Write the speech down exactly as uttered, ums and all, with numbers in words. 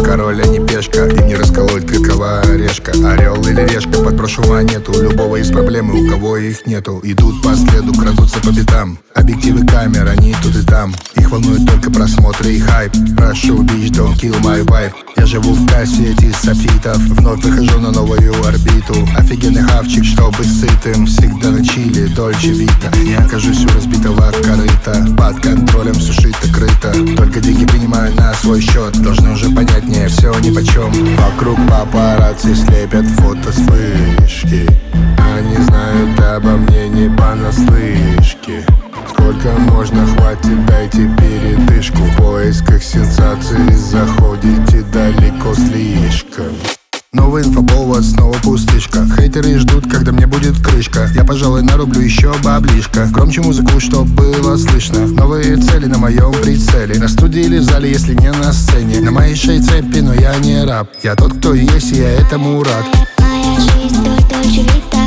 король, а не пешка. Им не расколоть крюковая орешка. Орел или решка, подброшу монету. У любого есть проблемы, у кого их нету. Идут по следу, крадутся по пятам. Объективы камер, они тут и там. Их волнует только просмотры и хайп. Прошу, bitch, don't kill my vibe. Я живу в кассете софитов. Вновь выхожу на новую орбиту. Офигенный хавчик, чтобы сытым. Всегда на чили, дольче вита. Не окажусь у разбитого корыта. Под контролем сушить-то крыто. Только деньги принимаю на свой счет. Должны уже понять, мне все нипочем. Вокруг папарацци слепят фото с вышки. Они знают обо мне не понаслышке. Сколько можно, хватит, дайте передышку. В поисках сенсаций заходите далеко слишком. Новый инфоповод, снова пустышка. Хейтеры ждут, когда мне будет крышка. Я, пожалуй, нарублю еще баблишко. Громче музыку, чтоб было слышно. Новые цели на моем прицеле. На студии или в зале, если не на сцене. На моей шее цепи, но я не раб. Я тот, кто есть, и я этому рад. Моя жизнь, дольче вита.